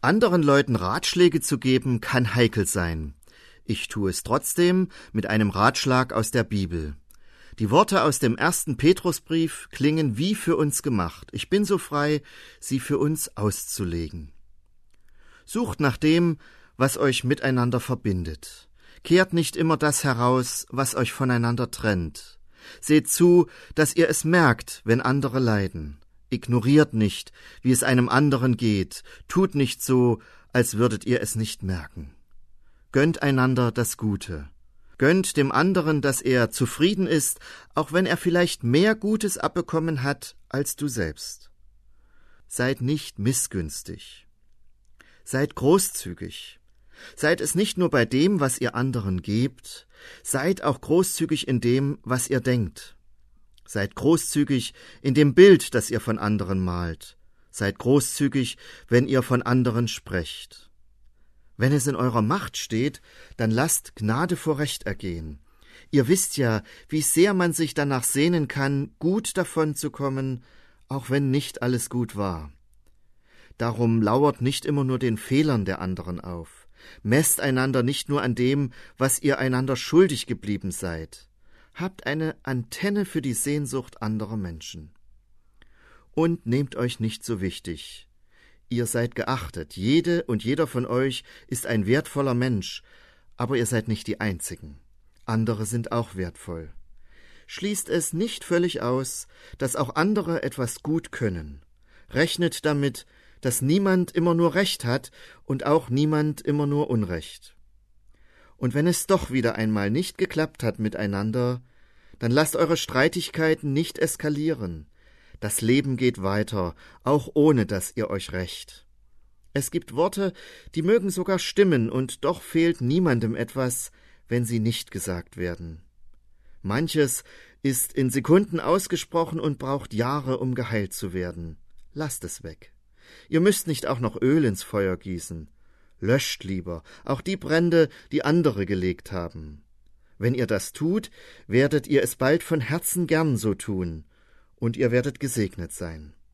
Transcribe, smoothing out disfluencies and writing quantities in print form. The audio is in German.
Anderen Leuten Ratschläge zu geben, kann heikel sein. Ich tue es trotzdem mit einem Ratschlag aus der Bibel. Die Worte aus dem 1. Petrusbrief klingen wie für uns gemacht. Ich bin so frei, sie für uns auszulegen. Sucht nach dem, was euch miteinander verbindet. Kehrt nicht immer das heraus, was euch voneinander trennt. Seht zu, dass ihr es merkt, wenn andere leiden. Ignoriert nicht, wie es einem anderen geht. Tut nicht so, als würdet ihr es nicht merken. Gönnt einander das Gute. Gönnt dem anderen, dass er zufrieden ist, auch wenn er vielleicht mehr Gutes abbekommen hat als du selbst. Seid nicht missgünstig. Seid großzügig. Seid es nicht nur bei dem, was ihr anderen gebt, seid auch großzügig in dem, was ihr denkt. Seid großzügig in dem Bild, das ihr von anderen malt. Seid großzügig, wenn ihr von anderen sprecht. Wenn es in eurer Macht steht, dann lasst Gnade vor Recht ergehen. Ihr wisst ja, wie sehr man sich danach sehnen kann, gut davon zu kommen, auch wenn nicht alles gut war. Darum lauert nicht immer nur den Fehlern der anderen auf. Messt einander nicht nur an dem, was ihr einander schuldig geblieben seid. Habt eine Antenne für die Sehnsucht anderer Menschen. Und nehmt euch nicht so wichtig. Ihr seid geachtet, jede und jeder von euch ist ein wertvoller Mensch, aber ihr seid nicht die Einzigen. Andere sind auch wertvoll. Schließt es nicht völlig aus, dass auch andere etwas gut können. Rechnet damit, dass niemand immer nur Recht hat und auch niemand immer nur Unrecht. Und wenn es doch wieder einmal nicht geklappt hat miteinander, dann lasst eure Streitigkeiten nicht eskalieren. Das Leben geht weiter, auch ohne dass ihr euch rächt. Es gibt Worte, die mögen sogar stimmen, und doch fehlt niemandem etwas, wenn sie nicht gesagt werden. Manches ist in Sekunden ausgesprochen und braucht Jahre, um geheilt zu werden. Lasst es weg. Ihr müsst nicht auch noch Öl ins Feuer gießen. Löscht lieber auch die Brände, die andere gelegt haben. Wenn ihr das tut, werdet ihr es bald von Herzen gern so tun, und ihr werdet gesegnet sein.